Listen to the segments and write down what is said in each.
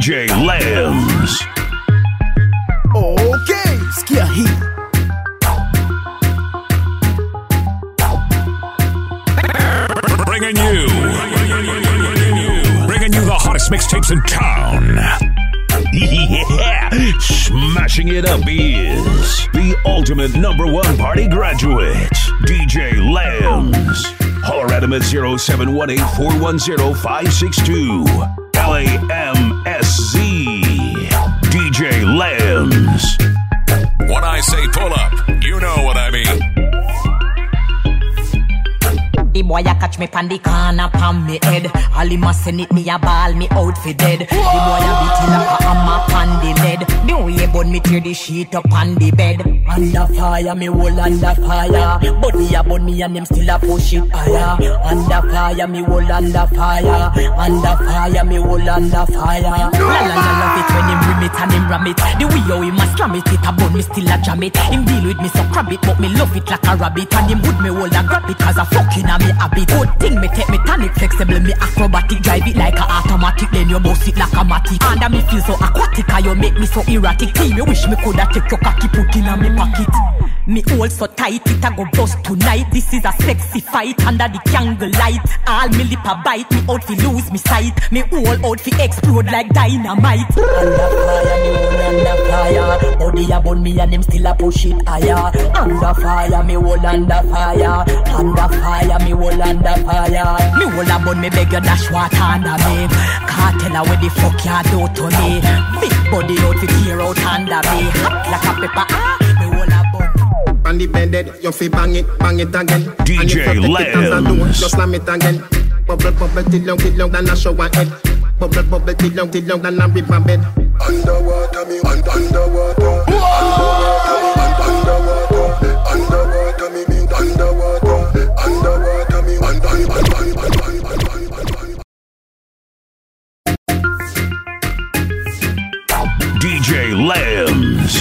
DJ Lambs. Okay, Skia Heat. Bringing you the hottest mixtapes in town. Yeah, smashing it up is the ultimate #1 party graduate, DJ Lambs. Holler at him at 0718-410-562. LAMSZ. DJ Lambs. When I say pull up, you know what I mean. The boy a catch me pan the corner pan me head. All him a send it me a ball me out for dead. The boy a beat it like a hammer pan the lead. The way bun me tear the sheet up on the bed. Under fire me hold under fire. Body a bun me and him still a push it higher. Under fire me hold under fire. Under fire me hold under fire. La la la love it when him rim it and him ram it. The way how him a slam it a bun me still a jam it. Him deal with me so crab it but me love it like a rabbit. And him would me hold and grab it cause a fucking a me habit. Good thing me take me tonic flexible, me acrobatic, drive it like a automatic, then you bounce it like a matic. And me feel so aquatic, and you make me so erratic. Team, you wish me coulda take your cocky put in a me pocket. Me hold so tight, it a go bust tonight. This is a sexy fight under the candle light. All me lip a bite, me out fi lose me sight. Me whole out fi explode like dynamite. Under fire, me hold under fire. Body a bun me and him still a push it higher. Under fire, me hold under fire. Under fire, me hold under fire. Me hold a bun, me beg you dash water under me. Can't tell her where the fuck you do to me. Big body out fi tear out under me. Hot like a pepper, me hold a bun. On the bed, you fi bang it again. DJ Lambs. Just slam it again. Bubble, bubble, till long, than a shower head. Bubble, bubble, till long, than a river bed. Underwater, me want underwater. Underwater, me want underwater. Underwater, me mean underwater. Underwater, me want DJ Lambs.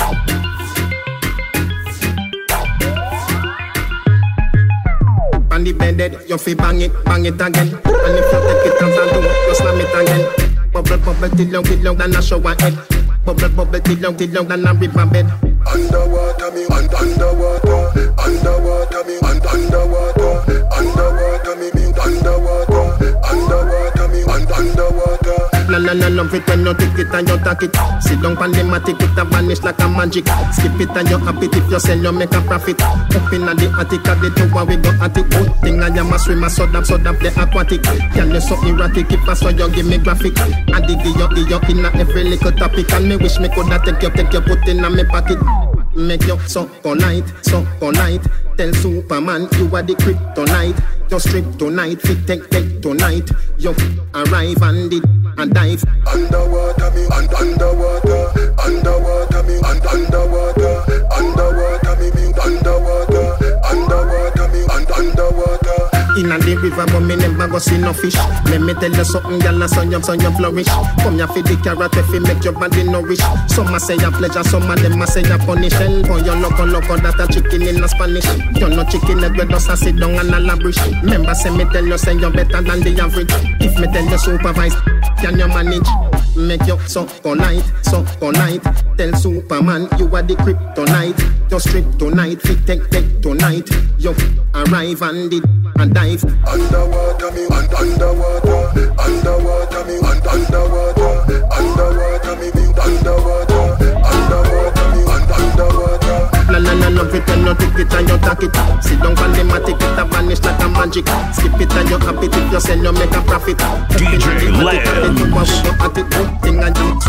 On the bed, you fi bang it again. And if you take it and do it, you slam it again. Bubble, bubble, till long, than a shower head. Bubble, bubble, till long, than a river bed. Underwater, me want underwater. Underwater, me want underwater. Underwater, me mean underwater. Underwater, me want underwater. No, love it when you take it and you take it. Sit down pan the matic, it a vanish like a magic. Skip it and you happy if you sell, you make a profit. Up in the attic, at the tower we go at it. Good thing I am a swimmer, so damn the aquatic. Can you so erratic, if I saw you give me graphic. I dig you in every little topic. And me wish me coulda take you put in a me pocket. Make you so polite. Tell Superman you are the kryptonite. Just strip tonight, fit take tonight. You arrive and dive. Underwater, me and underwater. Underwater, me and underwater. Underwater, me mean underwater. Underwater, me and underwater. In the river, but me never go see no fish. Let me tell you something, girl, so you flourish. Come here for the carrot, if you make your body nourish. Some a say a pleasure, some of them a say a punish. Hell, for your loco, that a chicken in a Spanish. You're no chicken, let me just sit down and a labrish. Remember, say me tell you, say you're better than the average. If me tell you supervise, can you manage? Make you so polite. Tell Superman you are the kryptonite. Just strip tonight, fit take tonight. You arrive and dive. Underwater, me want underwater. Underwater, me want underwater. Underwater, me mean underwater. Underwater, me want underwater. La love it when you take it and you take it. Sit down on the matic, it a vanish like a magic. Skip it and you happy if you sell, you make a profit. DJ Lambs. Thing I do,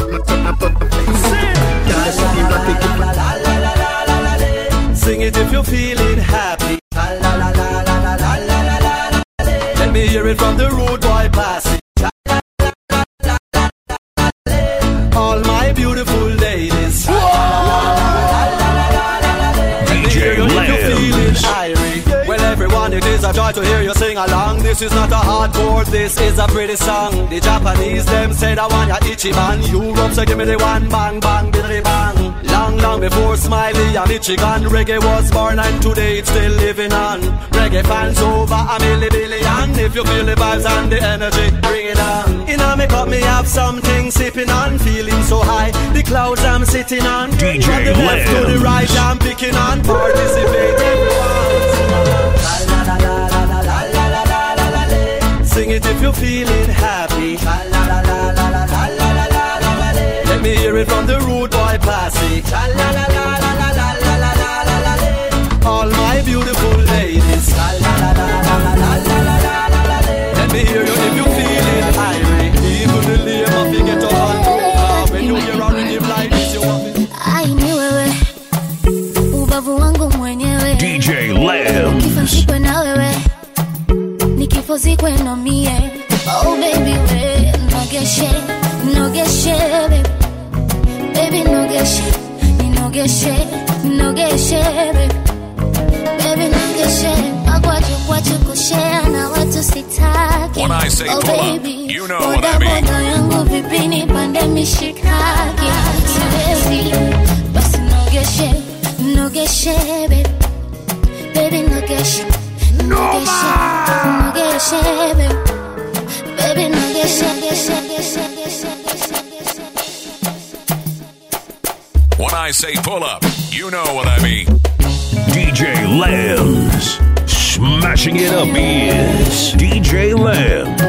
sing it if you're feeling happy. Let me hear it from the road boy passing. All my beautiful ladies. DJ Lambs. Well, everyone and it is a joy to hear you sing along. This is not a hardcore, this is a pretty song. The Japanese them said I want ya Ichiban. Europe say give me the one bang bang biddly bang. Long long before Smiley and Michigan, reggae was born and today it's still living on. Reggae fans over a million. If you feel the vibes and the energy, bring it on. In a make up me have something sipping on, feeling so high. The clouds I'm sitting on. DJ From the left to the right I'm picking on. Participate everyone. Sing it if you're feeling happy. Let me hear it from the rude boy classic. All my beautiful ladies. Let me hear you if you're feeling irate. Even the lame of you get up and go. When you hear a rhythm like this, you want me. I knew wewe ubavu wangu mwenyewe. DJ Lambs. Nikifansikwe na wewe, nikifozikwe na mie. Oh baby we, nogeshe, nogeshe baby. Baby nogeshe, nogeshe, nogeshe baby. Baby nogeshe, magwacho kushare na watu sitaki. When I say oh pull baby, up, you know what I mean. Boda yangu vipini pande mishikaki. Siwezi, basi nogeshe, nogeshe baby. Baby nogeshe, nogeshe, nogeshe baby. Baby nogeshe, nogeshe. When I say pull up, you know what I mean. DJ Lambs. Smashing it up is DJ Lambs.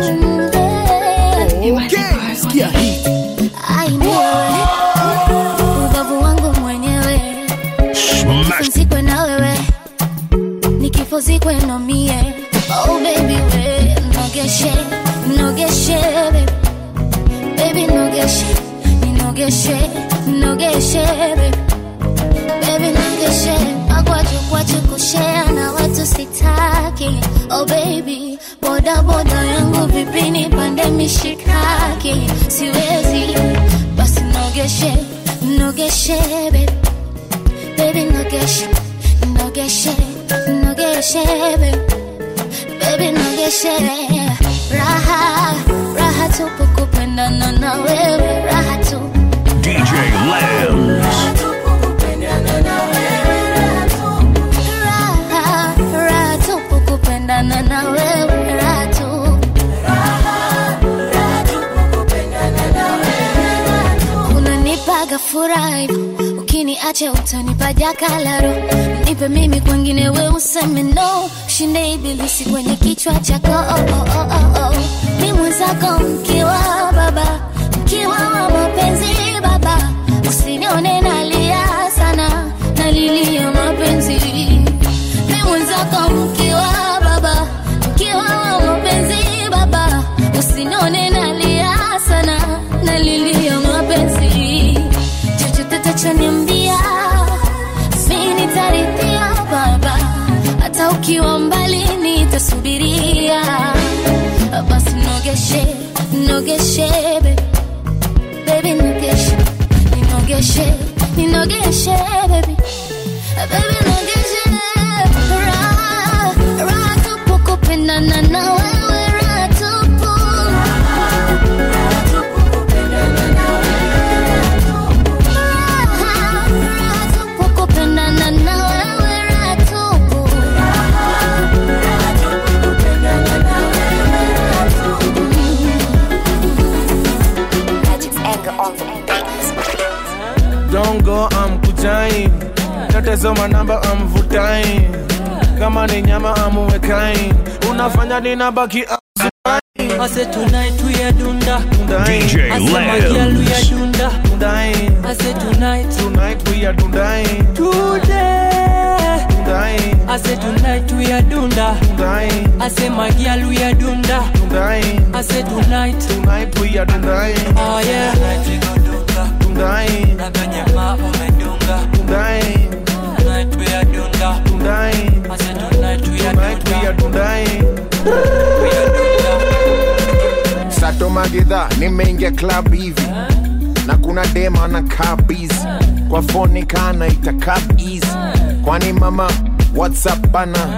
Okay, sikia hii. I know ubavu wangu mwenyewe. Smash. Nikifansikwe na wewe, nikifozikwe na mie. Oh baby we, nogeshe, nogeshe baby. Baby nogeshe, nogeshe, nogeshe baby. Baby nogeshe, magwacho kushare na watu sitaki. Oh baby, boda yangu vipini pande mishikaki. Siwezi, basi nogeshe, nogeshe baby. Baby nogeshe, nogeshe, nogeshe baby. Baby nogeshe. Raha tupu kupendana na wewe. Raha tu DJ Lambs. Raha tupu kupendana na wewe. Raha tu unanipaga furaha, ukiniacha utanipa jakalaro. Nipe mimi kwengine we useme no. Shinde ibilisi kwenye kichwa chako. Ni mwenzako mkiwa baba, mkiwa wa mapenzi baba. Usinione nalia sana, nalilia mapenzi. Ni mwenzako mkiwa baba, mkiwa wa mapenzi baba. Usinione nalia sana, nalilia mapenzi. Chochote utachoniambia mimi nitarithia baba. Hata ukiwa mbali nitasubiria. Basi nogeshe, nogeshe baby. Baby nogeshe, nogeshe, nogeshe baby. Baby nogeshe. Raha tupu kupendana na wewe. Raha tupu. Raha tupu kupendana na wewe. Raha tupu. Don't go, I'm kutain. Natazama namba, I'm vutain. Kama ni nyama, I'm uwekain. Unafanya nina baki I said tonight we are dunda. DJ I said my girl we are dunda. Dundain. I said tonight we are dundain. Today. Dundain. I said tonight we are dunda. Dundain. I said my girl we are dunda. Dundain. I said tonight we are dundain. Oh yeah. Tonight we go dunga. Dundain. Na kwenye mapo medunga. Dundain. Tonight we are dunda. Dundain. I said tonight we are dunda. we are dundain. We are dunda. Sato Magida, nimeingia club hivi na kuna dema na kabizi kwa phone kana ita cab easy. Kwani mama what's up bana,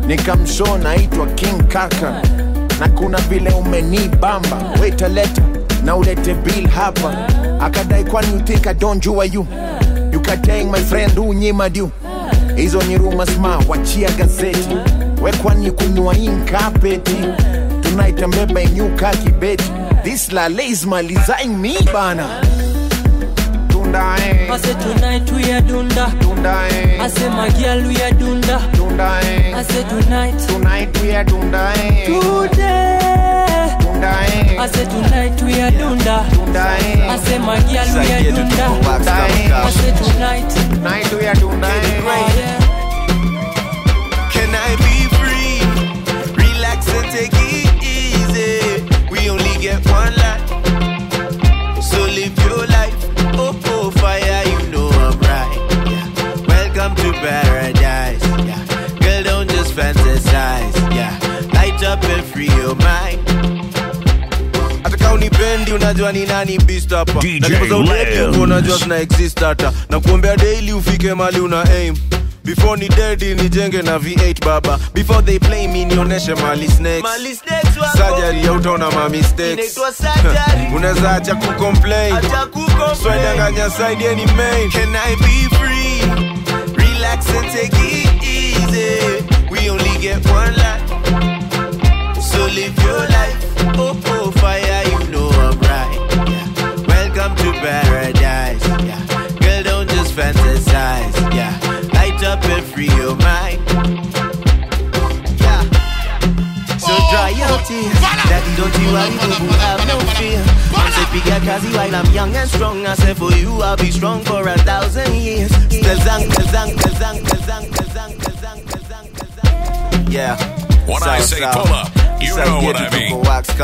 nikamshow naitwa King Kaka, na kuna vile umenibamba, wait a letter na ulete bill hapa. Akadai kwani you think I don't jua you, you kataying my friend unyima du. Hizo ni rumors ma, wachia gazeti, we kwani kunywa inkapeti. Tonight I'm beba nyuka kibeti, this lale is malizaing me bana. Dunda eh, I said tonight we are dunda. Dunda eh, I said my girl we are dunda. Dunda eh, I said tonight we are dunda eh, today. Dunda eh, I said tonight we are dunda. Dunda eh, I said my girl we are dunda. Dunda eh, I said tonight we are dunda eh. oh, yeah. Can I be free? Relax and take it easy. We only get one life, so live your life. Oh, fire, you know I'm right. Yeah. Welcome to paradise. Yeah. Girl, don't just fantasize. Yeah. Light up and free your mind. Ataka unipendi unajua ni nani beast hapa. DJ Lambs. Unajua sina exist hata. Na kuombea daily ufike mali una aim. Before ni daddy nijenge na V8 baba. Before they play me nioneshe mali snakes. Surgery ya utaona ma mistakes. Unaweza acha kucomplain. Swedanganya side any main. Can I be free? Relax and take it easy. We only get one life, so live your life. Oh, fire, you know I'm right. Yeah. Welcome to paradise. Yeah. Girl, don't just fantasize. Yeah. Light up and free your mind. Yeah. So dry your tears. Daddy, don't you worry, boo, have no fear. I say piga kazi while I'm young and strong. I say for you I'll be strong for 1,000 years. Yeah. When I say pull up, you know what I mean.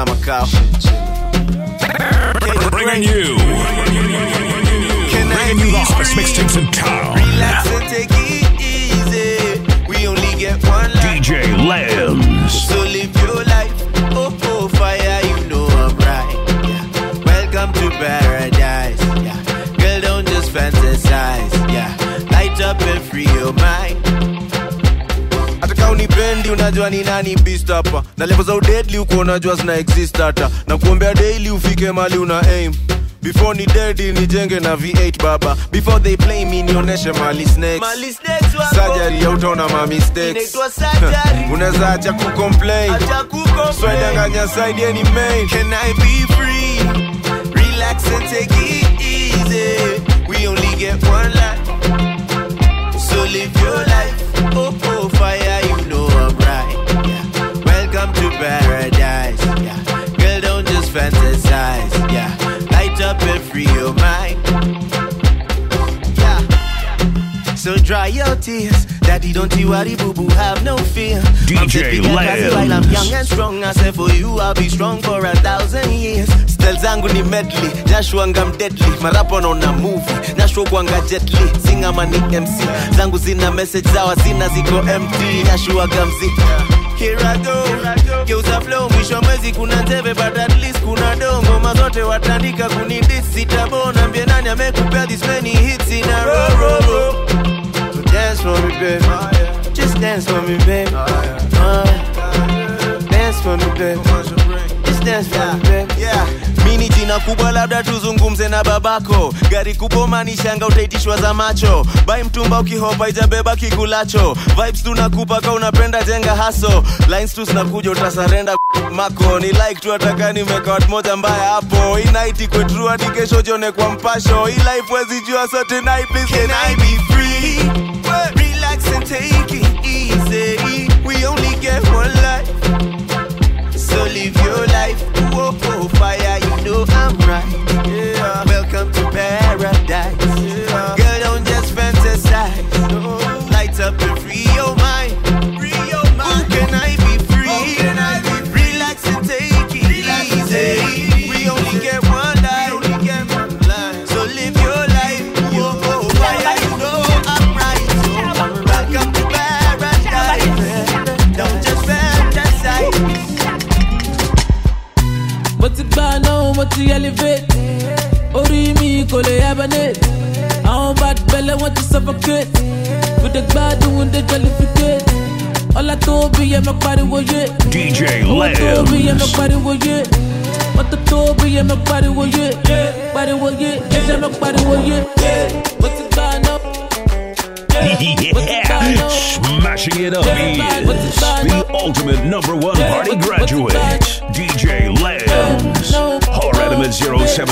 Bringing you the hottest mixtapes in town. Relax and take it easy. We only get one life. DJ Lambs. So live your life. Oh, fire, you know I'm right. Yeah. Welcome to paradise. Yeah. Girl, don't just fantasize. Yeah. Light up and free your mind. Ataka unipendi unajua ni nani beast hapa. Na level za deadly uko unajua zina exist hata. Na kuombea daily ufike mali una aim. Before ni daddy nijenge na V8 baba. Before they play me nioneshe mali snakes. Surgery ya utaona ma mistakes. Unaweza acha kucomplain. Swedanganya side any main. Can I be free? Relax and take it easy. We only get one life, so live your life. Oh, fire, you know I'm right. Yeah. Welcome to paradise. Yeah. Girl, don't just fantasize. Yeah. Light up and free your mind. Yeah. So dry your tears. Daddy, don't you worry, boo, have no fear. DJ Lambs. While I'm young and strong, I say for you I'll be strong for 1,000 years. Stel zangu ni medley, Joshua ngam deadly. Marapo na movie, Joshua kwanga jetly. Singa mani MC, zangu zina message zawa zina ziko empty. Joshua gamzi. Here I go, geuza flow, mwisho mwezi kuna nteve, but at least kuna dongo. Mazote watandika kunidis, sitabona. Mbie nani amekupea this many hits in a row. So dance for me, babe. Just dance for me, babe. Dance for me, babe. Just dance for me, babe. Yeah. Mini jina kubwa labda tuzungumze na babako. Gari kubwa manishanga utaitishwa za macho. Bai mtumba ukihopa ijabeba kikulacho. Vibes tunakupa ka unapenda jenga haso. Lines tu zinakuja utasarenda mako. Ni like tu ataka nimeka watu moja mbaya hapo. Hii night ikwe true hadi kesho jione kwa mpasho. Hii life wezi jua so tonight please can I be free? Relax and take it easy. We only get one life, so live your life. Oh, fire, you know I'm right. Yeah. Welcome to paradise. Yeah. Girl, don't just fantasize. Light up and free your mind. Ooh, can I be free? Relax and take it easy. We only get one life, so live your life. Oh, fire, you know I'm right. Welcome to paradise. Don't just fantasize. But the bar now, but the elevate. Ori mi kole abanate. How bad belly want to suffocate. With the bad doing the jollificate. All I do Toby and my body was it. DJ Toby and my Lambs. body was it. What the Toby and my body was it. Body was it. Yes, my body was it. What's it going up? Yeah, smashing it up is the ultimate number one party graduate, DJ Lambs. Holler at him at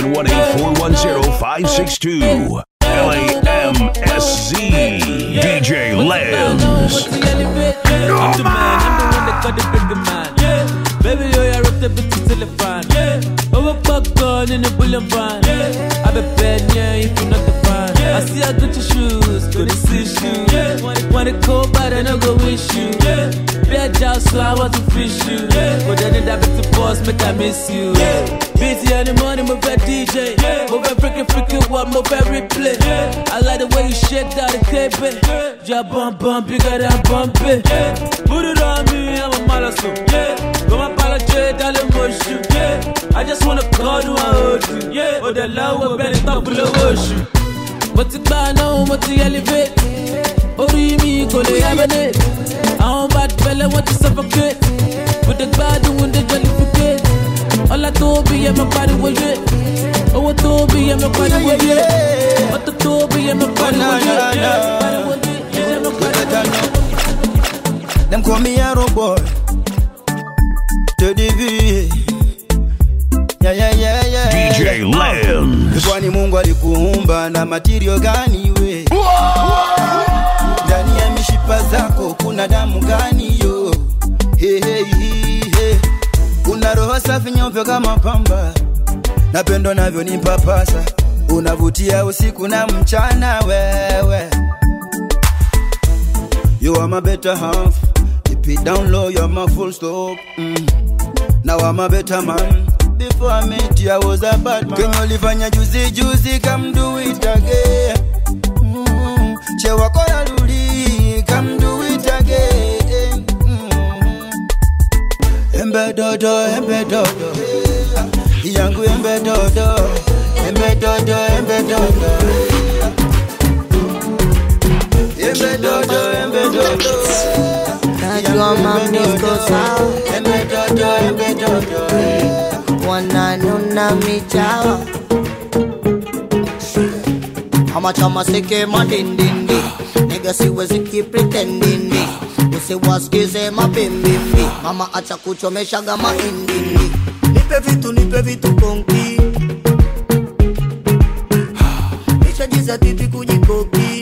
0718-410-562. LAMSZ, DJ Lambs. I'm the man, I'm the one that got the bigger man. Baby, yo, I ripped the bitch till the fan. Over popcorn in the bullion van. I be bad, yeah, if you're not the fan. I see I got your shoes, good to see shoes. Wanna go bad and I go wish you. Bad job, so I want to fish you. But then it happened to boss, make I miss you. Busy in the morning, move that DJ. Move that freaking one, move that replay. I like the way you shake that the tape. Yeah, bump, bigger than bump it. Put it on me, I'm a malasso. Go my apologize, darling, motion. I just wanna call you, I hold you. Oh, the love will better stop with the worship. But it's bad now, but to elevate. Ori mi kole abane. I'm bad fella, want to suffocate. But the bad when they jollificate. All I Toby and my body was it. Oh, Toby and my body was it. What the Toby and my body was it. Them call me Arrow Boy. To the V. Yeah. DJ Lambs. Kwani Mungu alikuumba na material gani we? Ndani ya mishipa zako kuna damu gani yo? Hey. Una roho safi nyeupe kama pamba. Napendo navyo nipapasa. Unavutia usiku na mchana wewe. You are my better half. Keep it down low, you're my full stop. Now I'm a better man. Before I met you, I was a bad man. Can you live on your juicy, come do it again. Chewa kola luli, come do it again. Embe dodo. Yangu embe dodo. Embe dodo. Najua mamniko sawa. Embe dodo. Wananuna michawa. Chama seke madindindi. Nigga siwezi keep pretending. Usiwasikize mabimbi. Mama acha kuchomeshaga mahindi. Nipe vitu konki. Nishajiza titi kujikoki.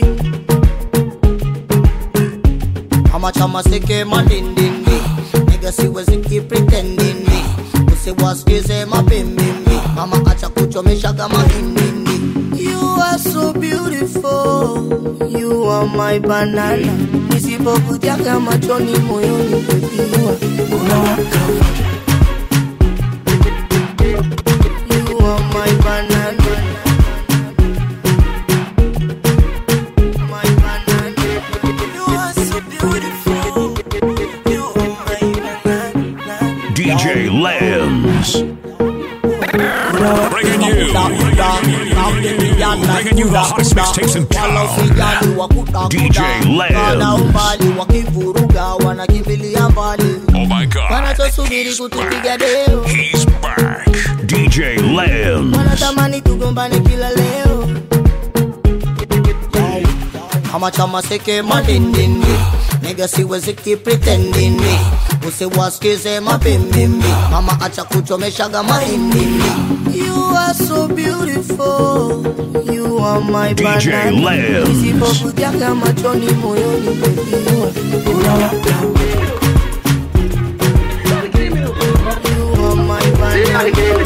Chama seke madindindi. Nigga siwezi keep pretending. Usiwasikize mabimbi. Mama acha kuchomeshaga mahindi. You are so beautiful. You are my banana. Nisipokutiaga machoni moyoni pepiwa. Unawaka. You are my banana. My banana. You are so beautiful. You are my banana. DJ Lambs. Bringing you the hottest mixtapes in town. DJ Lambs. Oh my God. He's back. DJ Lambs. Chama seke madindindi. Nigga siwezi keep pretending. Usiwasikize mabimbi. Mama acha kuchomeshaga mahindi. You are so beautiful. You are my banana. DJ Lambs. Nisipokutiaga machoni moyoni pepiwa. Unawaka. You are my banana.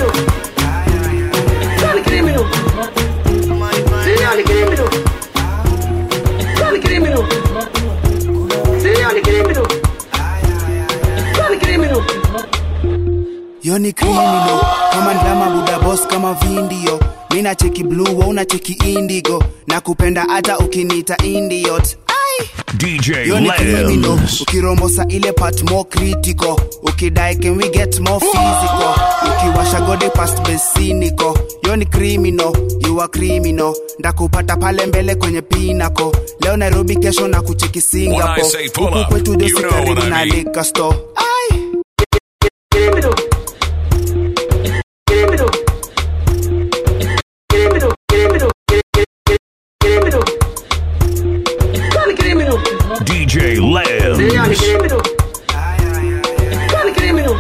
Yo ni criminal, kama ndama buda boss kama vindio. Mina cheki blue, wa una cheki indigo. Nakupenda hata ukiniita idiot. DJ Yo ni criminal, Lambs. ukirombosa ile part more critical. Ukidai can we get more physical. Ukiwasha gode past besiniko. Yo Yo ni criminal, you are criminal. Ndakupata pale mbele kwenye pinako. Leo Nairobi, kesho na kucheki Singapore. When I say pull Huku up, kwetu you dosi know karibu what I na mean. liquor store. Ay! Criminal. Criminal. Criminal. Criminal. Criminal. Criminal. DJ Lambs. Criminal. Criminal.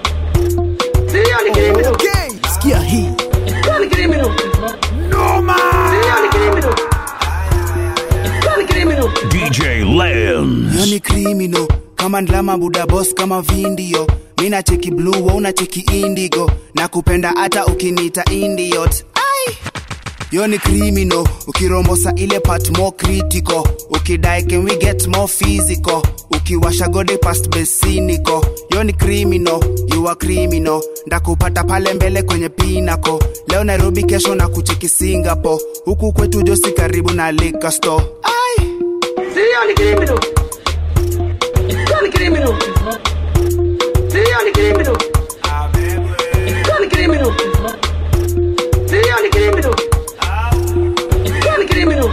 Okay, sikia hii. Criminal. No man. Criminal. DJ Lambs. Yo ni criminal, kama ndlama buda boss kama vindio. Mina cheki blue, wa una cheki indigo. Nakupenda hata ukiniita idiot. Ay! Yo ni criminal, ukirombosa ile part more critical. Ukidai can we get more physical. Ukiwasha gode past besiniko. Yo ni criminal, you are criminal. Ndakupata pale mbele kwenye pinako. Leo Nairobi, kesho na kucheki Singapore. Huku kwetu dosi karibu na liquor store. Ay! Criminal. Criminal. Criminal. Criminal. Criminal. Criminal.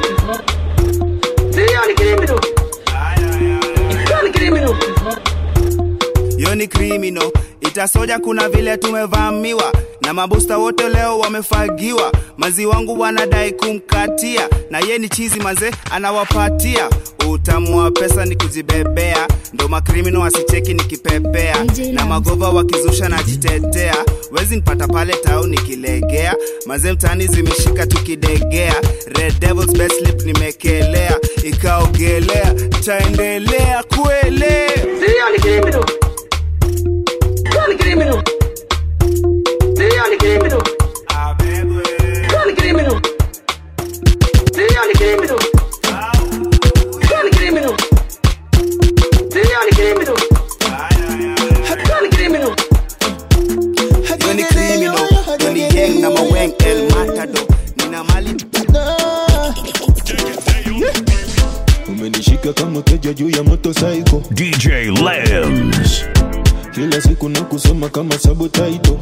Criminal. Yo ni criminal, itasoja kuna vile tumevamiwa. Na mabusta wote leo wamefagiwa. Mazi wangu wanadai kumkatia. Na ye ni chizi manze anawapatia. Utamu wa pesa ni kujibebea. Ndo makrimino wasicheki nikipepea. Na magova wakizusha na jitetea. Wezi nipata pale tao nikilegea. Maze mtani zimeshika tukidegea. Red Devils best slip nimekelea. Ikaogelea, taendelea kuelea. Criminal. Criminal. Criminal. Criminal. Criminal. Criminal. Criminal. Yo ni criminal, yo ni gang na maweng El Matador. Nina mali Umenishika kama keja juu ya motorcycle. DJ Lambs. Kila siku na kusoma kama sabotaito.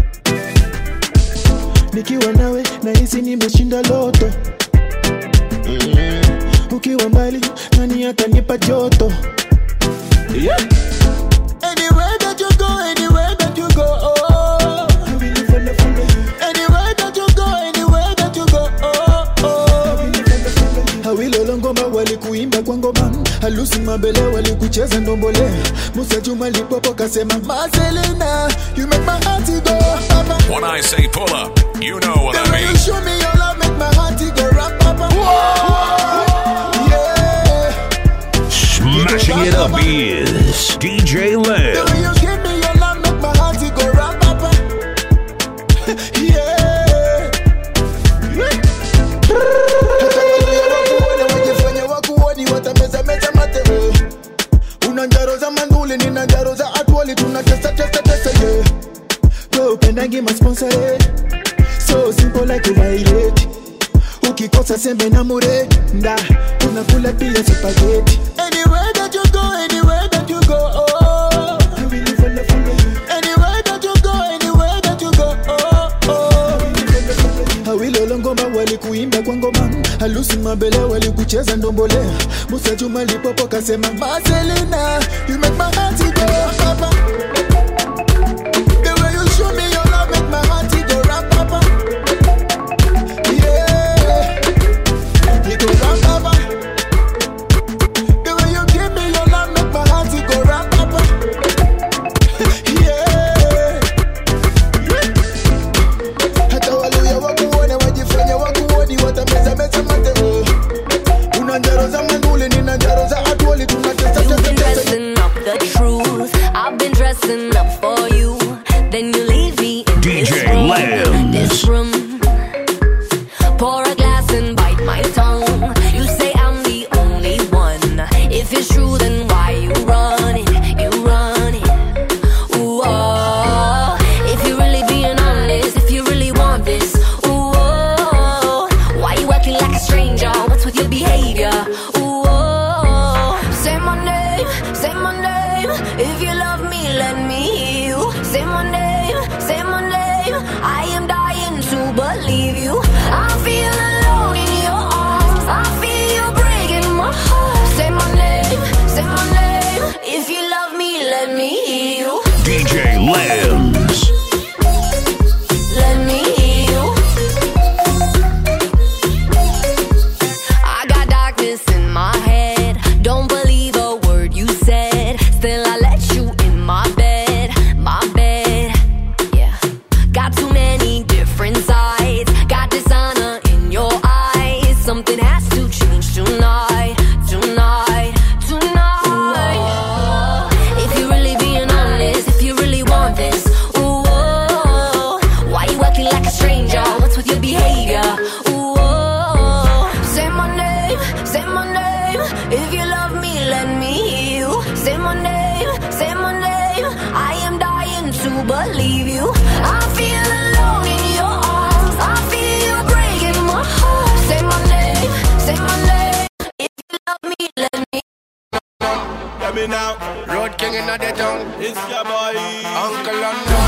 Nikiwa nawe na hisi nimeshinda loto. Ukiwa mbali nani atanipa joto? Yeah. Anywhere that you go, anywhere that you go, oh. Anywhere that you go, anywhere that you go, oh, oh. Hawilo longoma walikuimba kwa ngoma. Halusi mabele walikucheza ndombole. Musa Juma lipopo kasema Marcelina, you make my heart go papa. When I say pull up, you know what I mean. You show me your love, make my heart go rock papa. Smashing it up is DJ Lambs. You give me your love, make my heart go rock papa. Yeah. Unanjaroza manduli, ninanjaroza atwali. Tunatesta, testa, testa, yeah. Wewe upendangi masponsore. So simple like violate. Ukikosa sembe na murenda. Unakula pia spaghetti. Anywhere that you go, anywhere that you go, oh. Anywhere that you go, anywhere that you go, oh, oh. Hawilo longoma walikuimba kwa ngoma. Halusi mabele walikucheza ndombole. Musa Juma lipopo kasema Marcelina, you make my heart go papa. The way you show me your love make my heart go rock papa. Yeah, you go rock papa. The way you give me your love make my heart go rock papa. Yeah. Hata waluya wakuone wajifanye wakuoni watameza meza mateo. Unanjaroza manduli ninanjaroza atwali. Tunatesta You've been testa dressing up the truth. I've been dressing up for you. Then you leave me in DJ Lambs. this room. Pour a glass and bite my tongue. You say I'm the only one. If it's true, then why you run it? You run it. Ooh, oh. If you're really being honest, if you really want this, ooh, oh. Why you acting like a stranger? What's with your behavior? Ooh, oh. Say my name, if you love me, let me hear DJ Lambs. Let me hear you. I got darkness in my head. Don't believe a word you said. Still I let you in my bed. My bed. Yeah. Got too many different sides. Got dishonor in your eyes. Something has to change tonight. Tonight. Tonight. Ooh. If you're really being honest, if you really want this, ooh, why you acting like a stranger? What's with your behavior? Ooh, say my name, say my name. If you love me, let me hear you. Say my name, say my name. I am dying to believe you. I feel alone in your arms. I feel you breaking my heart. Say my name, say my name. If you love me, let me. Let me now, Road King in the town. It's your boy, Uncle London.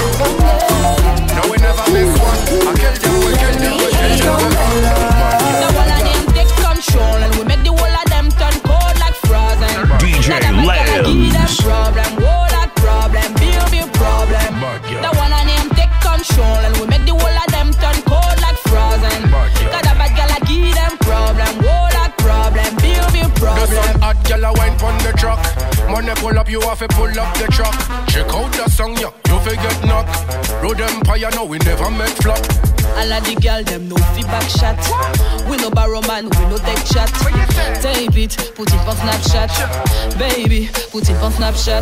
No, we never miss one. I kill them, we kill them, we kill them. The one of them take control and we make the whole of them turn cold like frozen. DJ Lambs. Problem, whoa, that problem, big problem. The one of them take control and we make the whole of them turn cold like frozen. Got a bad girl, I give them problem, whoa, that problem, big problem. The sun hot girl a wine pon the truck. Money pull up, you have to pull up the truck. Check out the song, yeah, you forget knock. Road Empire, no, we never make flop. All of the girl, them no feedback shot. We no borrow man, we no take chat. Tape it, put it on Snapchat. Baby, put it on Snapchat.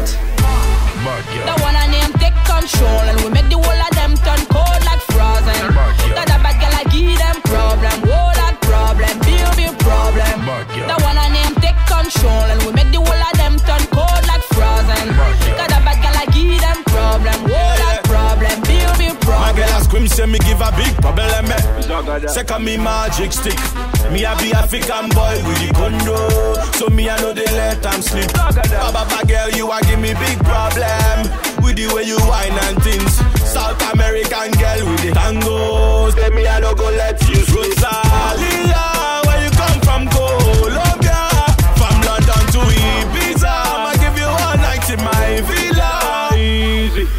The one of them take control and we make the whole of them turn cold like frozen. Got a bad girl, I give them problem, whoa, that problem, big problem. The one of them take control and we make the whole of them turn cold like frozen. Got a bad girl, I give them problem, whoa, that problem, big problem. My girl a scream, say me give a big problem, eh. Second me magic stick. Me a be African boy with the condo, so me I know they let them sleep. Baba girl, you a give me big problem with the way you whine and things. South American girl with the tango, say me I no go let you sleep. Rosalia, where you come from, Colombia? From London to Ibiza, I'ma give you all night in my villa. Easy.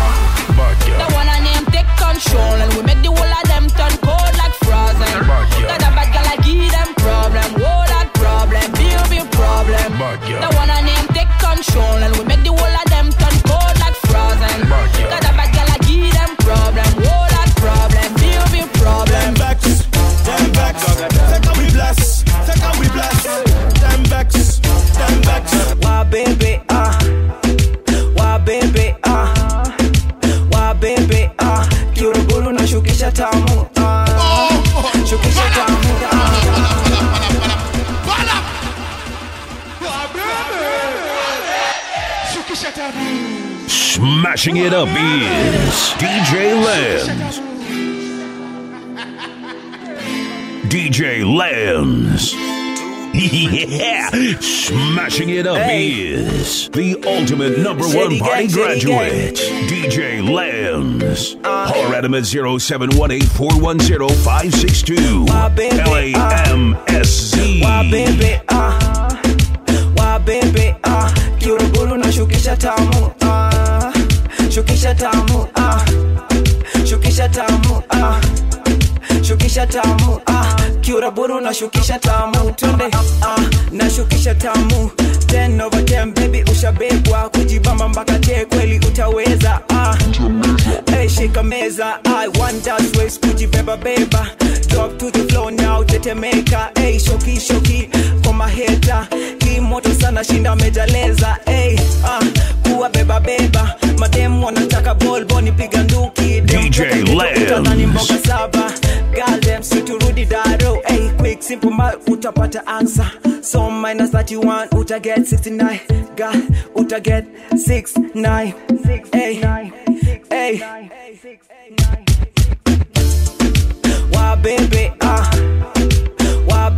The one of them take control and we make the whole of them turn cold like frozen. Got a bad girl, I give them problem, whoa, that problem, big problem. The one of them take control and we make the whole of them turn cold like frozen. Got a bad girl, I give them problem, whoa, that problem, big problem. Them vex, take a we bless, take a we bless. Them vex. Why baby, why baby, why baby, kiuruguru na shukisha tamu, shukisha tamu, shukisha tamu. Smashing it up is DJ Lambs. DJ Lambs. Yeah, smashing it up is the ultimate number one party graduate, DJ Lambs. Holler at him at 0718-410-562. LAMSZ. Why baby, kiuruguru na shukisha tamu, shukisha tamu, shukisha tamu, shukisha tamu, kiuruguru na shukisha tamu, tunde, na shukisha tamu, 10 over 10 baby ushabebwa, kujibamba mpaka je kweli utaweza, hey shika meza, I want that waist kujibeba beba, drop to the floor now tetemeka, hey shoki, kwa maheta, hii moto sana shinda mejaleza, hey, kuwa beba, madem wanataka ball boni piga nduki, DJ Lambs. Girl them so turudi daro, hey quick simple mal utapata answer, so minus 31 uta get 69, girl uta get 69, hey, why baby, why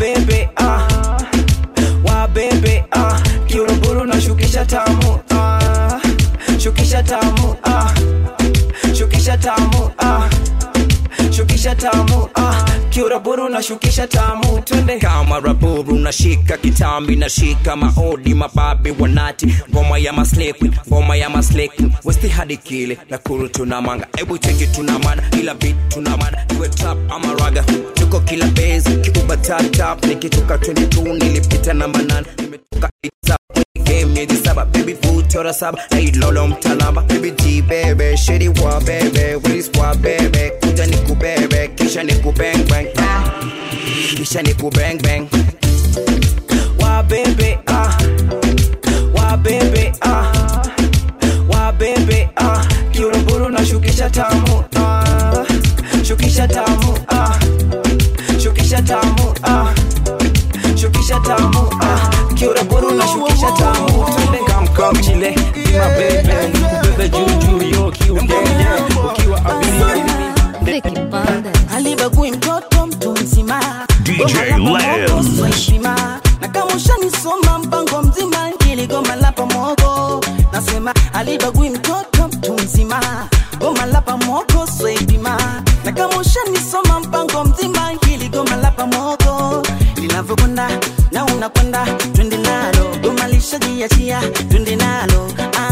baby, kiuruguru na shukisha tamu, shukisha tamu, shukisha tamu, shukisha tamu, kiura buru nashukisha tamu twende kama raburu nashika kitambi nashika maodi mababi wanati ngoma ya maslekwi ngoma ya maslekwi westi hadi kile na kuru tunamanga ebu cheki tunamana ila beat tunamana iwe trap ama raga tuko kila base kiuba tap nikitoka 22 nilipita namba 9 nimetoka itap game ya disaba baby food tora saba hey lolo mtalamba baby G baby shady wa baby willis wa baby kuja niku baby kisha niku bang bang kisha niku bang bang wa baby wa baby wa baby kiura buru na shukisha tamu shukisha tamu shukisha tamu shukisha tamu kiura buru na shukisha tamu come chile be my baby kubebe juju yo kiungenge ukiwa abiria Vicky Banda alibagui mtoto mtu mzima DJ Lambs na kama ushanisoma mpango mzima ili goma la pamogo nasema alibagui mtoto mtu mzima goma la pamogo swedima na kama ushanisoma mpango mzima ili goma la pamogo linavyokwenda na unakwenda twende nalo goma lishajiachia twende nalo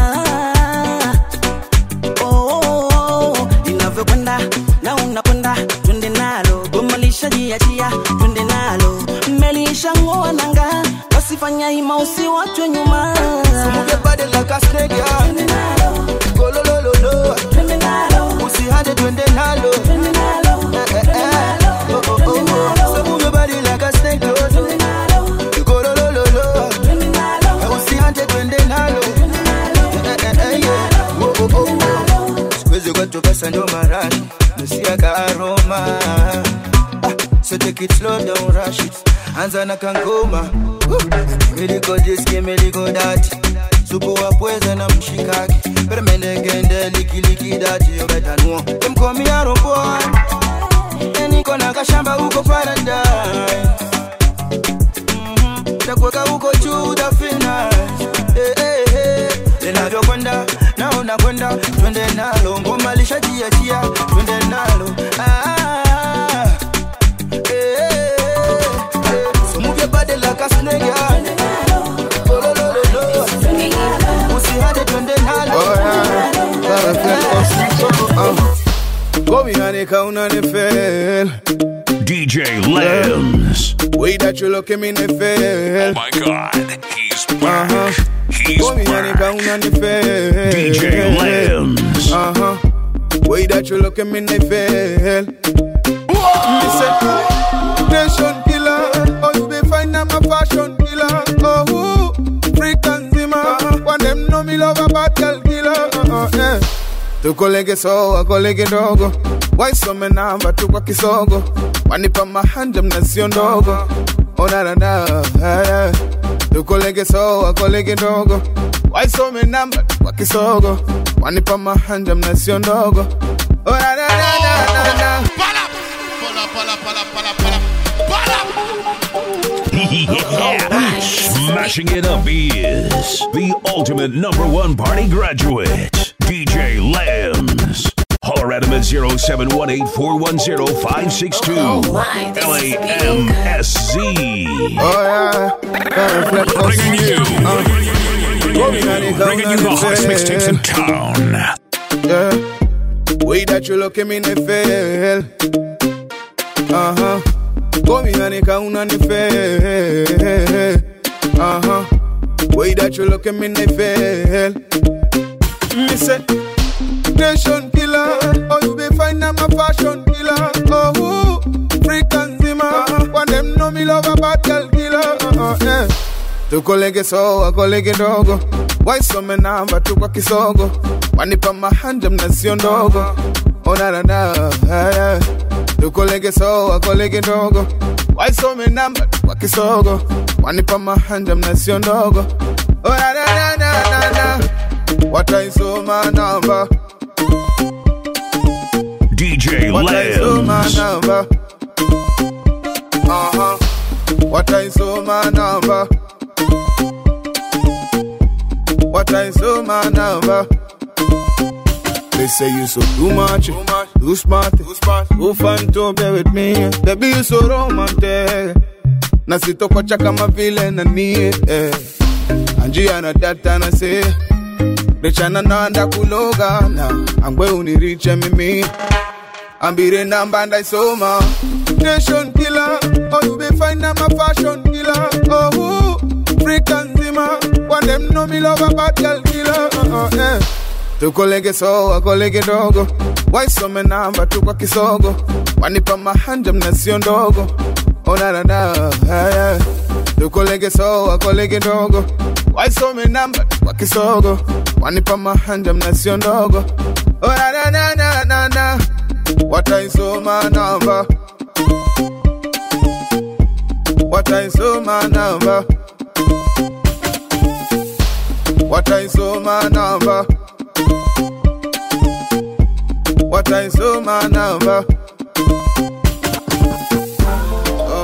linavyokwenda na unakwenda twende nalo goma lishajiachia twende nalo melishangoa nanga wasifanya ima usiwachwe nyuma Sumuke body like a snake twende nalo golololo twende nalo usihande twende nalo twende nalo Sumuke body like a snake twende nalo golololo twende nalo usihande twende nalo Squeeze kwetu pesa ndo marashi nusia aroma so take it slow, don't rush it. Anza na kangoma miliko diski, miliko dati supu wa pweza na mshikaki permende gende liki dati yo beta nuo mkomi ya robo niko na kashamba huko paradise takweka huko juu da fina linavyo kwenda na unakwenda twende nalo ngoma lishajiachia twende nalo so move your body like a snake usihade twende nalo go behind kauna ne fel DJ Lambs. Way that you look at me ne fel Oh my god, he's back. He's go behind kauna ne fel DJ Lambs. Way that you look at me ne fel nation killer, oh you be fine, I'm a fashion killer. Oh, freak and zima, when them know me love a battle killer. Yeah. Tu kolege soa, kolege dogo, why so me namba tu kwa kisogo, wanipa mahanja mnasio ndogo. Oh na na na, tu kolege soa, kolege dogo, why so me namba tu kwa kisogo, wanipa mahanja mnasio ndogo. Oh na na na na. Yeah, smashing it up is the ultimate #1 party graduate, DJ Lambs. Holler at him at 0718-410-562. LAMSZ. Oh yeah, Bringing you the hottest mixtapes in town. Yeah, way that you look at me ne fail. Go me and kauna ne fail. Way that you look at me ne fail. Me say nation killer, oh you be fine, I'm a fashion killer. Oh, freak and zima, when them know me love a battle killer. Yeah. Tu kolege soa, kolege dogo, why so me namba tu kwa kisogo, wanipa mahanja mnasio ndogo. Oh na na na, yeah. Tu kolege soa, kolege dogo, why so me namba tu kwa kisogo, wanipa mahanja mnasio ndogo. Oh na na na na na, what I so my number. DJ What I so my Lambs. number. What I so my number. What I so my number. They say you so too much. too smart, too fun to be with me. Baby, you so romantic. Na sitokocha kama vile nani. Anjia na data na say. Richana nanda kulogana. Angwe uniriche mimi. Ambire namba ndai soma. Nation killer. Oh, you be fine, I'm a fashion killer. Oh, freak and zima. One them know me love a bad girl killer. Tukolege so, akolege dogo. Why so me namba tukwa kisogo. Wanipa mahanja mnasio ndogo. Oh na na na, yeah. Tukolege so, akolege dogo. Why so me namba tukwa kisogo. Wanipa mahanja mnasio ndogo. Oh na na na na na na. What I saw my number. What I saw my number. What I saw my number. What I saw my number. Oh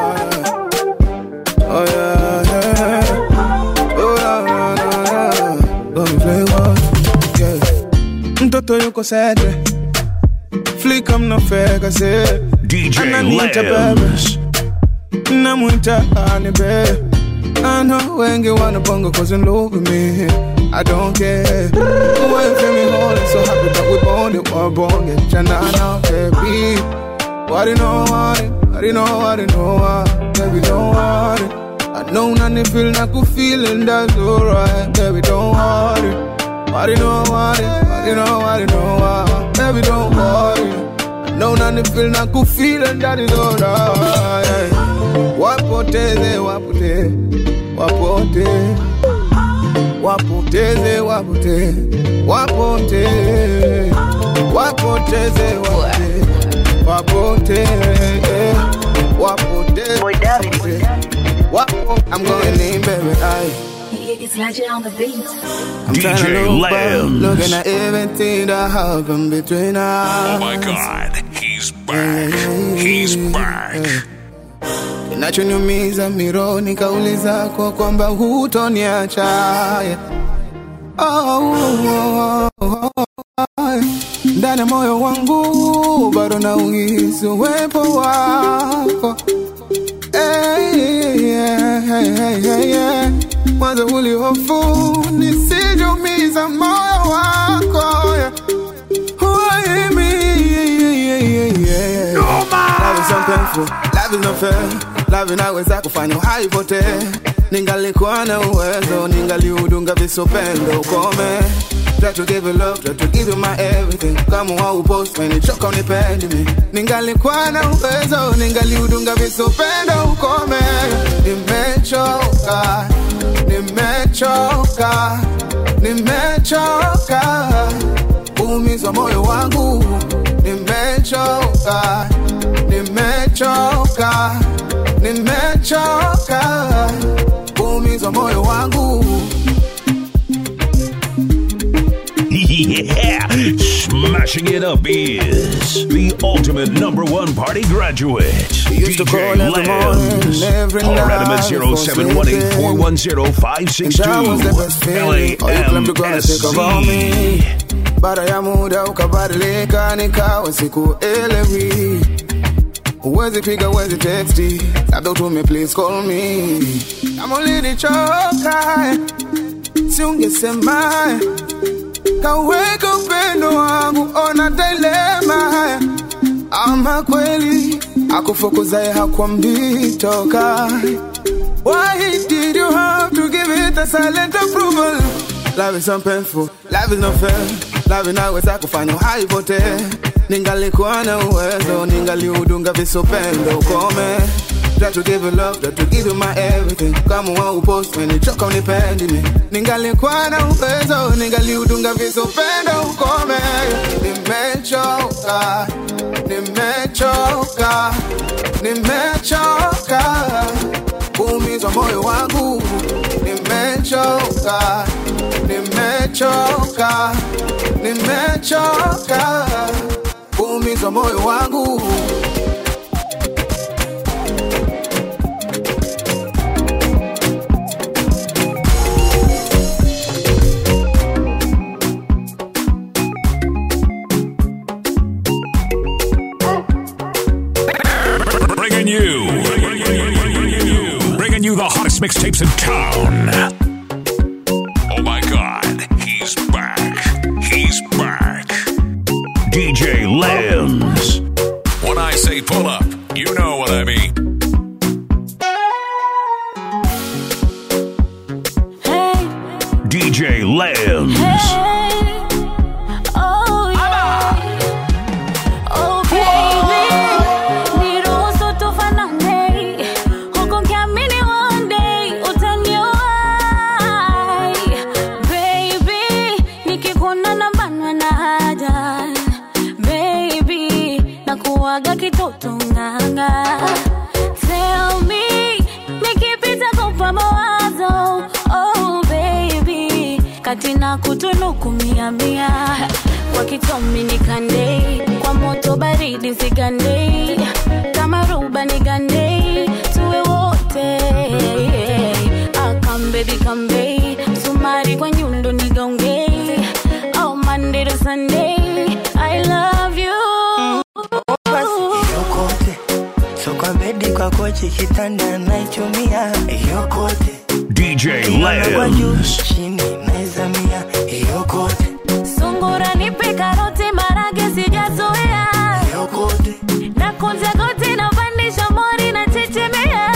yeah, yeah. Oh yeah. Don't play what? Yeah. Mtoto yuko sede. Flick I'm no fake, I say. DJ Lambs. Namuita anibe. I know when you wanna bongo cause you love me. I don't care. When feel me holding so happy that we bonded. We're bonded. Chanana, baby. What do you know what it? What do you know what it? Baby, don't worry. I know nothing feel like you feeling that's alright. Baby, don't worry. What do you know what it? What do you know what it? Baby, don't worry. I know nothing feel like you feeling that is alright. Wapoteze, wapoteze, wapoteze, wapoteze, wapoteze, wapoteze, wapoteze, wapoteze, wapoteze, wapoteze. I'm going in, baby. It's Legend on the beat. DJ Lambs. Looking at everything that happened between us. Oh my God, he's back. He's back. Kinachoniumiza miro ni kauli zako kwamba hutoniacha. Ndani moyo wangu bado nauhisi uwepo wako. Mwanzo ulihofu nisijumiza moyo wako. Love is so painful, love is not fair. Love inaweza kufanya haipote. Ningalikuwa na uwezo, ningaliudunga visopendo ukome. Try to give you love, try to give you my everything. Kama haupost, nichoka unipendi mi. Ningalikuwa na uwezo, ningaliudunga visopendo ukome. Nimechoka, nimechoka, nimechoka. Umiza moyo wangu. Nimechoka, nimechoka, nimechoka. Umiza moyo wangu. Yeah, smashing it up is the ultimate ¡1 party graduate, DJ Lambs. Holler at him at 0718-410-562. LAMSC. Baada ya muda ukabadilika nikawa sikuelewi. Uwezi piga, uwezi texti, labda utume please call me. Kama ulinichoka, si ungesema. Kaweka upendo wangu, ona dilema. Ama kweli, akufukuzae hakuambii toka. Why did you have to give it a silent approval? Love is so painful, love is not fair. Love inaweza kufanya haipote. Ningalikuwa na uwezo, ningaliudunga visopendo ukome. Try to give you love, try to give you my everything. Kama haupost, nichoka unipendi mi. Ningalikuwa na uwezo, ningaliudunga visopendo ukome. Nimechoka, nimechoka, nimechoka. Kuumizwa moyo wangu. Nimechoka, nimechoka, nimechoka. Kuumizwa moyo wangu. mixtapes in town. Oh my God, he's back. He's back. DJ Lambs. When I say pull up, you know what I mean. Hey. DJ Lambs. Hey. Oh yeah. Oh baby. Niruhusu tufanane. Huko nikiamini one day utaniwahi. Baby, nikikuona na banwa na haja. Baby, nakuaga kitoto nganga. Tell me, nikipita kupa mawazo. Oh baby, katina kutunuku mia mia. Kwa kitomi nikande, kwa moto baridi sigande. Kama ruba nigande, tuwe wote. Come baby, come baby. Sumari kwa nyundo nigonge. Oh Monday to Sunday, I love you. Yokote, so kwa bedi kwa kochi kitanda naichumia. Yokote, DJ Lambs. chini naizamia. Yokote, Sungura nipe karoti marage sijazoea. yokote, Na kunja goti na pandisha mori na chechemea.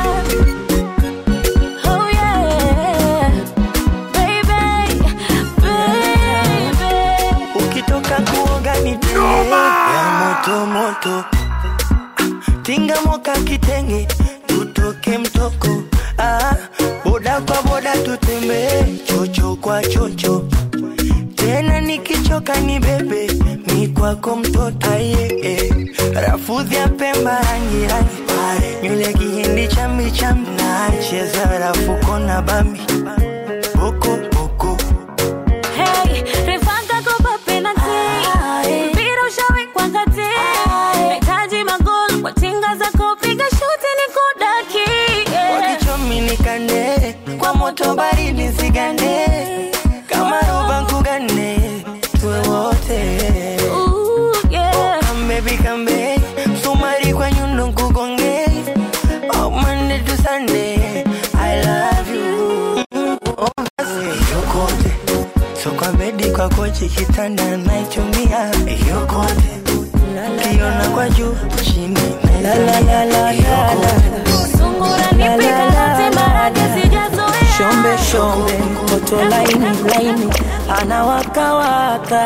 Oh yeah, baby, baby. ukitoka kuoga ni tenge ya moto moto. Tinga moka kitenge, tutoke mtoko. Boda kwa boda tutembe, chocho kwa chocho. Tena nikichoka ni bebe, mi kwako mtoto. Aye, rafudhi ya Pemba rangi rangi. Nywele kihindi chambi chambi. Cheza rafuko na bambi. Boko boko. Hey, refanga kopa penalty. Mpira ushawekwa kati. Nahitaji magoli kwa tinga za kupiga shuti ni kudaki. Kwa kichomi nikande, kwa moto baridi sigande. Kama roba nkugane, tuwe wote. Ooh, yeah. Come baby, come baby. Sumari kwa nyundo nkugonge. Oh Monday to Sunday, I love you. Oh, yokote, so kwa bedi kwa kochi kitanda naichumia. Yokote, kiona kwa juu chini naizamia. Sungura nipe karoti marage sijazoea. Shombe shombe, mtoto laini laini, anawaka waka.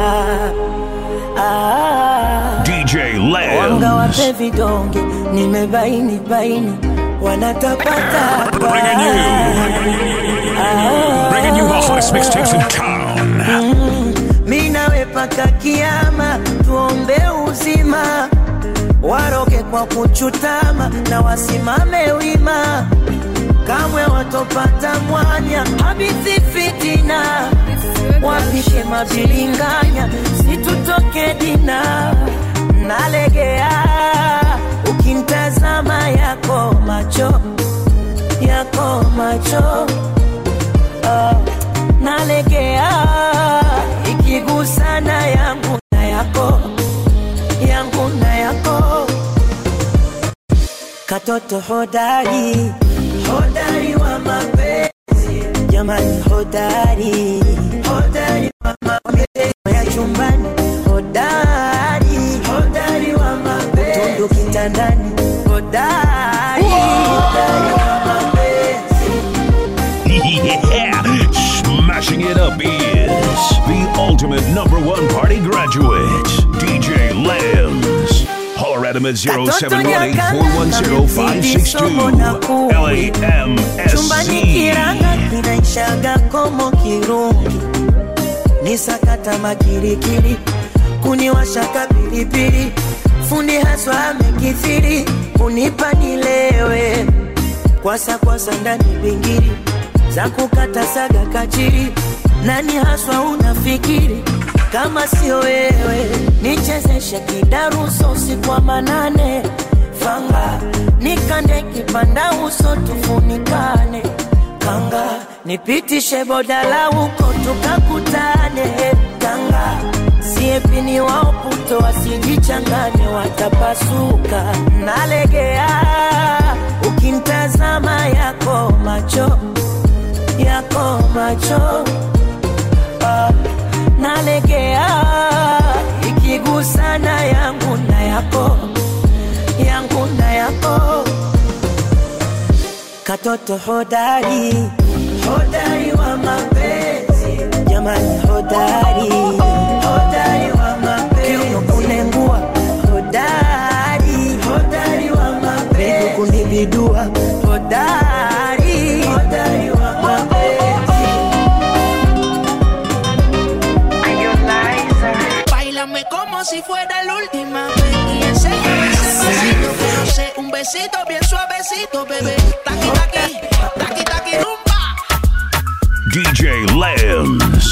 DJ Lambs. Wanga wape vidonge, nimebaini baini, wanatapata. Bringing you the hottest mixtapes in town. Mina wepaka kiama, tuombe uzima. Waroge kwa kuchutama, na wasimame wima. Kamwe watopata mwanya, habithi fitina. Wapishe mabilinganya, situtoke dina. Nalegea, ukimtazama yako macho. Yako macho, nalegea. Ikigusana yangu na yako. Yangu na yako. Katoto hodari, hodari wa mapenzi. Jamani hodari, hodari wa mapenzi. Ya chumbani, hodari, hodari wa mapenzi. Tundu kitandani, hodari, hodari wa mapenzi. Yeah, smashing it up is the ultimate #1 party graduate, DJ Lambs. Holler at him at 0718-410-562. Chumbani kiranga kinaishaga komo kirungi. Nisakata makirikiri, kuniwasha kapilipili. Fundi haswa amekithiri, kunipa nilewe. Kwasa kwasa ndani bingiri, za kukata saga kachiri. Nani haswa unafikiri, kama sio wewe? Nichezeshe kidaruso usiku wa manane. Fanga, nikande kipanda uso tufunikane. Kanga, nipitishe bodala uko tukakutane. Kanga, siepini wao puto wasijichangane watapasuka. Nalegea, ukimtazama yako macho. macho yako macho nalegea ikigusana yangu na yako katoto hodari wa mapenzi jamani hodari wa mapenzi unengua hodari wa mapenzi kunibidua hodari wa mapenzi. Báilame como si fuera la última vez y enséñame ese pasito que no sé, un besito bien suavecito, bebé. Taqui taqui, taqui taqui rumba. DJ Lambs.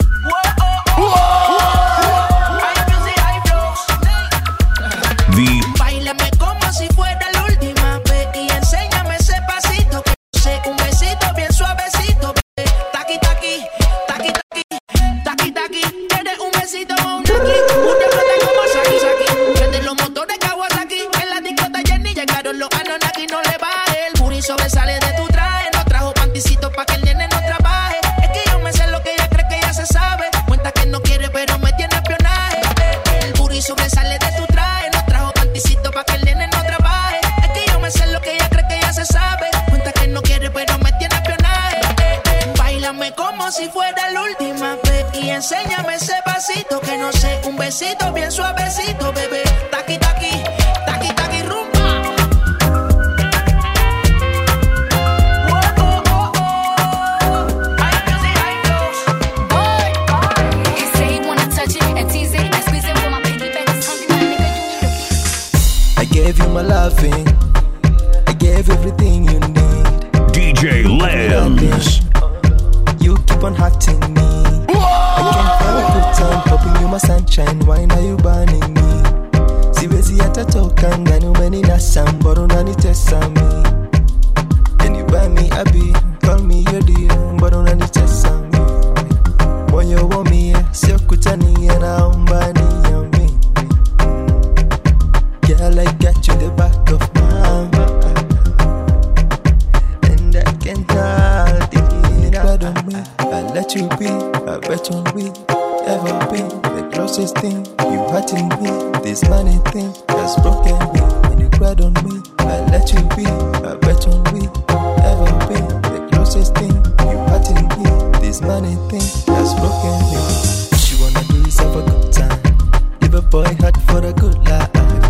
Báilame como si fuera la última vez y enséñame ese pasito que no sé, un besito bien suavecito, bebé. Taqui taqui, taqui taqui, taqui taqui. ¿Quieres un besito o un taqui? Un diamante como Saki Saki. Prende los motores Kawasaki. En la discota Jenny llegaron los Anunnaki. No le baje, el booty sobresale de tu traje. No trajo panticito pa' que el nene no trabaje. Es que yo me sé lo que ella cree que ya se sabe. Cuenta que no quiere pero me tiene espionaje. El booty sobresale de tu traje. No trajo panticito pa' que el nene no trabaje. Es que yo me sé lo que ella cree que ya se sabe. Cuenta que no quiere pero me tiene espionaje. Báilame como si fuera la última vez y enséñame ese pasito que no sé, un besito bien suavecito, bebé. Taqui taqui, taqui taqui rumba. I gave you my loving, I gave everything you need. DJ Lambs. You keep on hurting me. I can't have a good time, hoping you my sunshine. Why now you burning me? Siwezi hata toka ndani umeninasa mbona unanitesa mi? Can you buy me a beer? Call me your dear, mbona unanitesa mi? Moyo womie, sio kutania naomba niamini. Girl, I got you in the back of my mind, and I can't hold it. Bad on me, I let you be. I bet on we ever be the closest thing. You hurting me, this money thing has broken me. When you cried on me, I let you be. I bet on we ever be the closest thing. You hurting me, this money thing has broken me. What you wanna do is have a good time. Live a boy hard for a good life.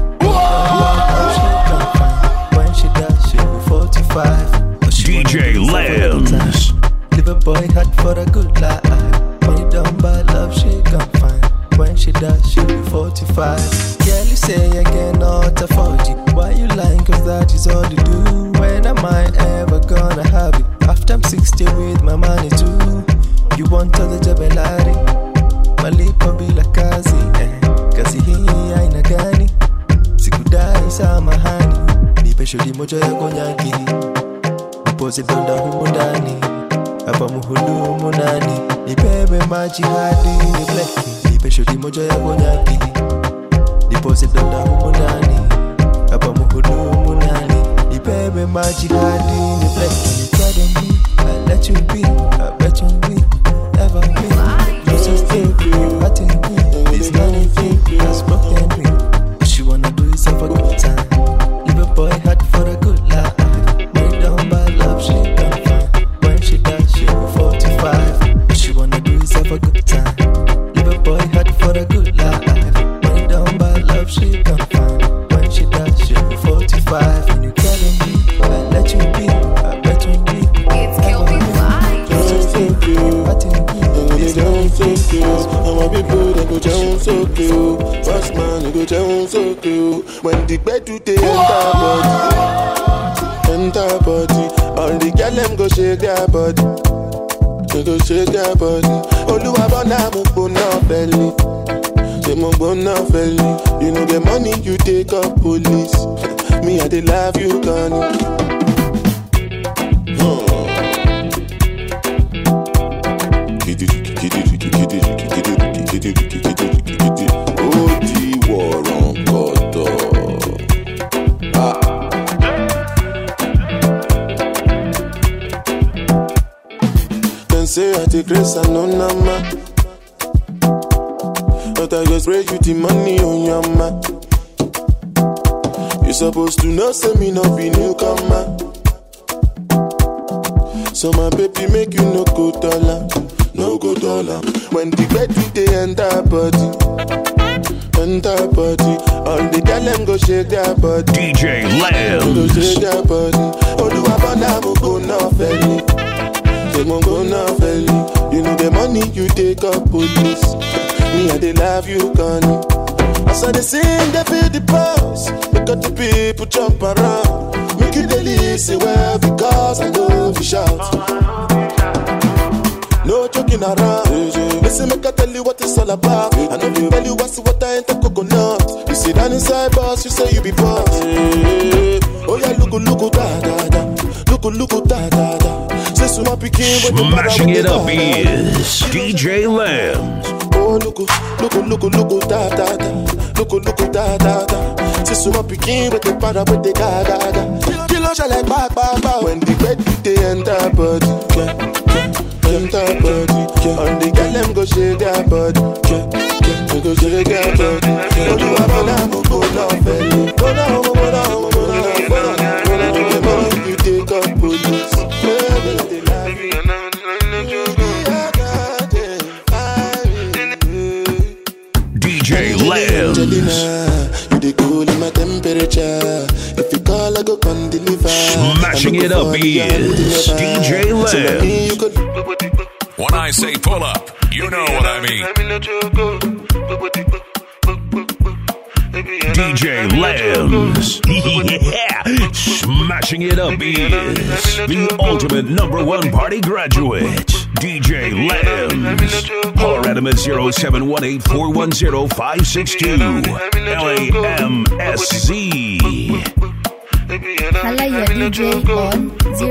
When she does, she'll be 45. DJ Lambs. Live a boy hard for a good life. When you don't buy love, she gon' find. When she does, she'll be 45. Girl, you say I cannot afford you. Why you lying? Cause that is all you do. When am I ever gonna have you? After I'm 60 with my money too. You want all the jabelari. Malipo bila kazi, kazi hii haina gani? Sikudai samahani. Nipe shudi moja ya konyagi. Nipoze donda humu ndani. Hapa muhudumu nani? Nibebe maji hadi ni bleki. Nipe shudi moja ya konyagi. Nipoze donda humu ndani. Hapa muhudumu nani? Nibebe maji hadi ni bleki. You cried on me, I let you be. I bet on me, ever be. Closest thing, you hurting me. This money thing has broken me. What you wanna do is have a good time. Live a boy hard for a good life. When you don't buy love, she gon' find. When she does, she'll be 45. What you wanna do is have a good time. Live a boy hard for a good life. When you don't buy love, she gon' find. When she does, she'll be 45. When you call on me, I let you be. I bet on me. It's Kelvin Live. Just thank you. They don't thank you. And my people, they go down so cool. First man, they go down so cool. When the bed to the enter body. All the girl them go shake their body. They go shake their body. Oluwa bona mo bona belly. They mo bona belly. You know the money you take up police. Me I dey love you, Connie. grace and no number. But I just pray you the money on your man. You supposed to know, say me not be newcomer. So my baby make you no go dollar, no go dollar. When the bed with the enter body, enter body. All the girl them go shake their body. DJ Lambs. Go shake their body. Oh, do I wanna go now, felly? They won't go now, felly. You know the money you take up police. Me and they love you, Connie. As I they sing, they feel the pulse. Look at the people jump around. Make you listen well because I love you shout. No joking around. Listen, make I tell you what it's all about. I know you tell you what's what I ain't the coconut. You sit down inside boss, you say you be boss. Oh yeah, look da da da. Look da da da. Say so my picking when you smashing it up is DJ Lambs. Oh look da da da. Look da da da. Say so my picking with the para with the ga ga ga. Kill us like ba ba ba. When the bed they enter body. Enter body, on the girl them go shake their body, go shake their body. Oh, you have a go now, felly. Go now, go now. You take up police. DJ Lambs. You dey cool in my temperature. If you call, I go come deliver. Smashing it up is DJ Lambs. When I say pull up, you know what I mean. DJ Lambs. Yeah, smashing it up is the ultimate #1 party graduate. DJ Lambs. Holler at him at 0718-410-562. LAMSZ. Holla your DJ on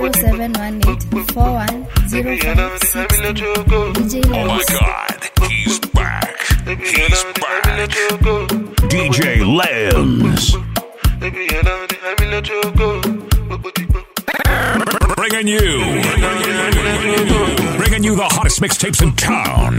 0718-410562. DJ Lambs. Oh my God, he's back. He's back. DJ Lambs. Bringing you the hottest mixtapes in town.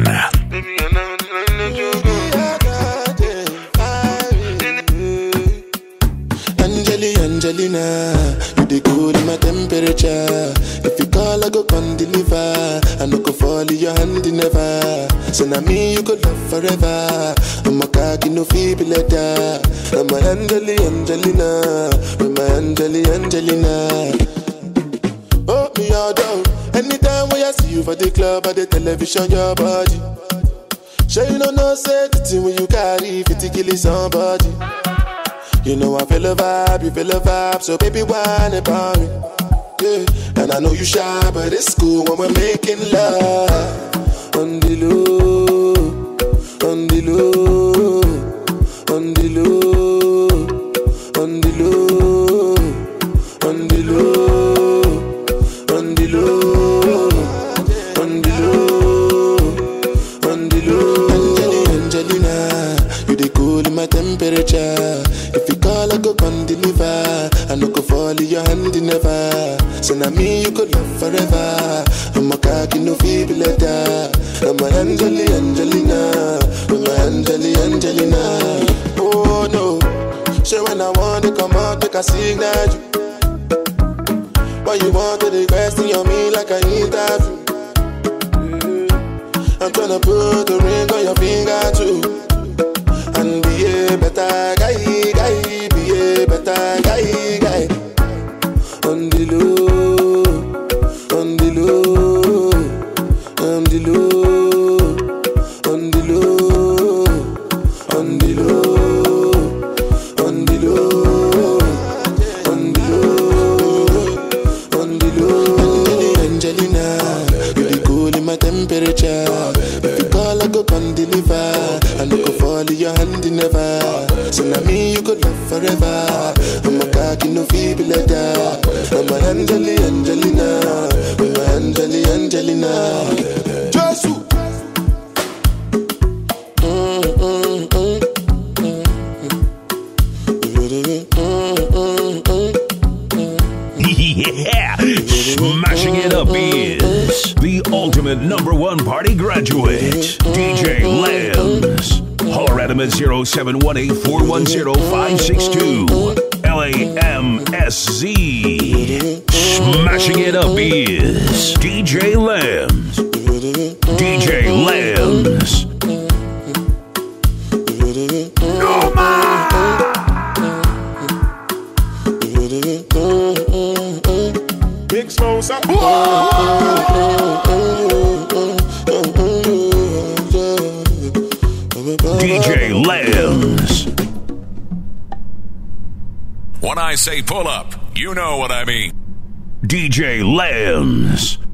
Angelina, you dey cool in my temperature. If you call, I go come deliver. I no go fall in your hand never. So now me you go love forever. I'm a cocky no feeble letter. I'm a Angelina, with my Angelina. Oh me all down. Anytime when I see you for the club or the television, your body. Sure you don't know say the thing when you carry 50 kill somebody. You know I feel a vibe, you feel a vibe, so baby whine about me. Yeah, and I know you shy, but it's cool when we're making love. On the low, on the low, on the low, on the low, on the low, on the low, on the low, on the low. Angelina, you dey cool in my temperature. If you call, I go come deliver. I no go fall in your hand never. So now me you could love forever. I'm a cocky no feeble letter. I'm a Angelina, I'm a Angelina. Oh no, sure when I want to come out, make a signal you. Why you want to request on me like I interview? I'm tryna put a ring on your finger too. And be a better guy, be a better guy. On the low, on the low, on the low, on the low, on the low, on the low, on the low, on the low. Angelina, you be cool in my temperature. If you call, I go come deliver. I no go fall in your hand never. So now me you could love forever. I'm a cocky no feeble letter. I'm a Angelina, I'm a Angelina. Jesus. Yeah, smashing it up is the ultimate #1 party him at 0718-410-562. LAMSZ. Smashing it up is DJ Lambs. DJ Lambs. No man. Big Smosa. DJ Lambs. When I say pull up, you know what I mean. DJ Lambs.